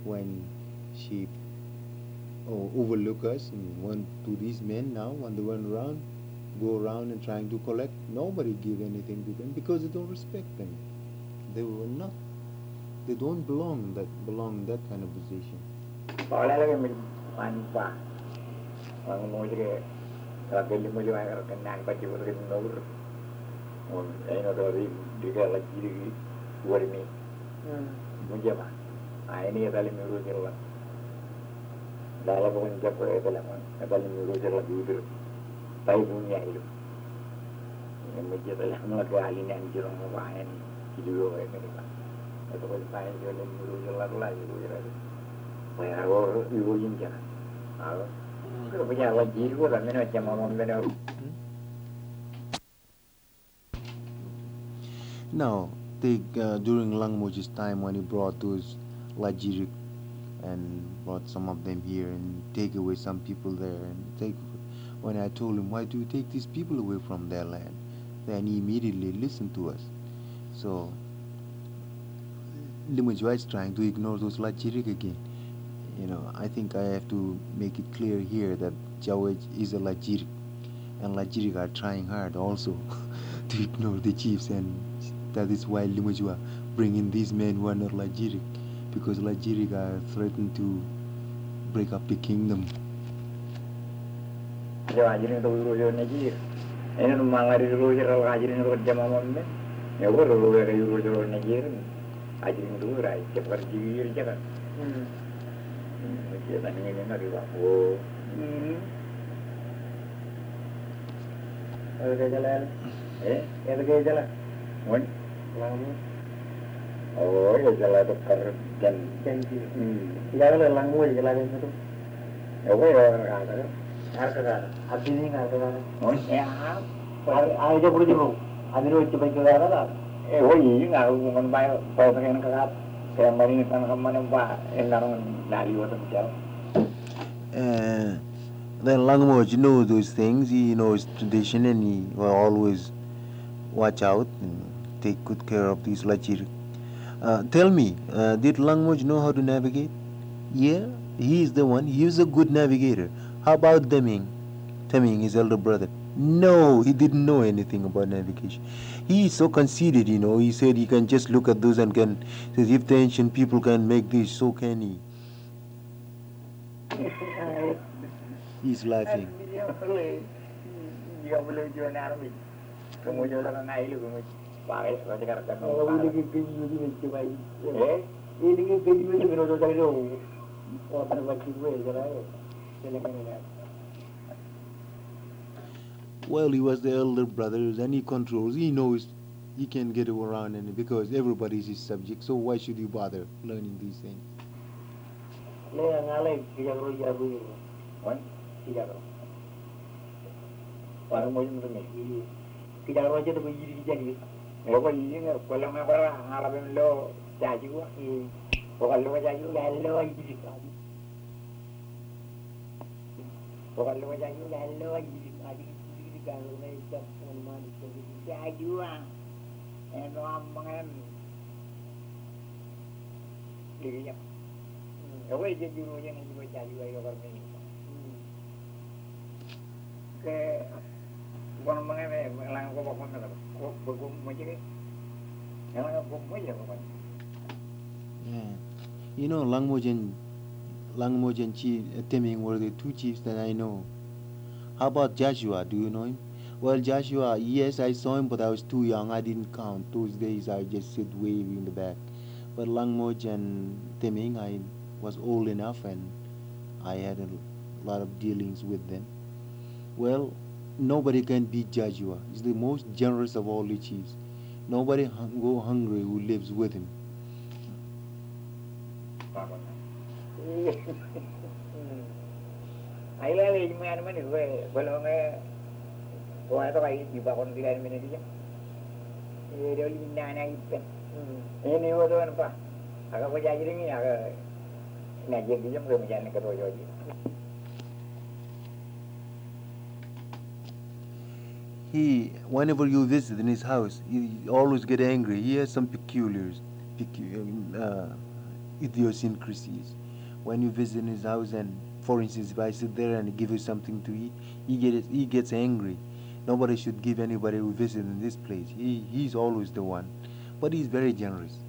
when she overlook us and want to these men now when they went around, go around and trying to collect. Nobody give anything to them because they don't respect them. They were not. They don't belong in that kind of position. Có lẽ là mình hoàn quả và ngồi cái là cái lima lima cái nang baju cái nomor ini dari cái là chỉ đi dua ini mungkin mah ini ada lima rupiah lah dalam pun jago ada lima rupiah lagi itu tapi punya itu yang mungkin adalah melakukan hal ini anjir orang apa ini hidup orang ini kan itu kan saya jual lima rupiah lagi itu jadi saya orang ibu jinjana kalau punya lagi itu kan mana macam mana Now, during Langmoji's time when he brought those Lajirik and brought some of them here and take away some people there and take. When I told him, why do you take these people away from their land? Then he immediately listened to us. So Limujwa is trying to ignore those Lajirik again. I think I have to make it clear here that Jawaj is a Lajirik, and Lajirik are trying hard also to ignore the chiefs, and that is why Limujwa bring in these men who are not Lajirik, because Lajirik are threatened to break up the kingdom. Hajirin tu dulu Najir, ini malah dulu kalau hajirin tu jam malam ni, ya baru dulu Najir, hajirin tu rai cepat jir je kan. Macam tadi ni nak riba. Oh. Ada jalan. Ada jalan. Wan. Oh, ya jalan tu kerja. Jalan langgu jalan itu. Ya, orang kata. Harga hati ni harga oh ya ada perlu juga ada lu coba juga ada oh iya nggak hubungan baik kalau pengen kakak kayak mari kan kemana pak enggak dari waktu kecil then Langmoj knows those things. He knows tradition and he will always watch out and take good care of these Lachir. Tell me, did Langmoj know how to navigate? Yeah, he is the one. He is a good navigator. How about Deming? Teming, his elder brother. No, he didn't know anything about navigation. He is so conceited, He said he can just look at those and can. Says if the ancient people can make this, so can he. He's laughing. Well, he was the elder brother, and he controls. He knows he can get around, and because everybody is his subject, so why should you bother learning these things? Yeah, Langmoj and Chief Teming were the two chiefs that I know. How about Joshua? Do you know him? Well, Joshua, yes, I saw him, but I was too young. I didn't count. Those days I just sit way in the back. But Langmoj and Teming, I was old enough and I had a lot of dealings with them. Well, nobody can beat Joshua. He's the most generous of all the chiefs. Nobody go hungry who lives with him. Whenever you visit in his house, he always get angry. He has some peculiars. idiosyncrasies. When you visit his house, and for instance, if I sit there and give you something to eat, he gets angry. Nobody should give anybody who visit in this place. He's always the one, but he's very generous.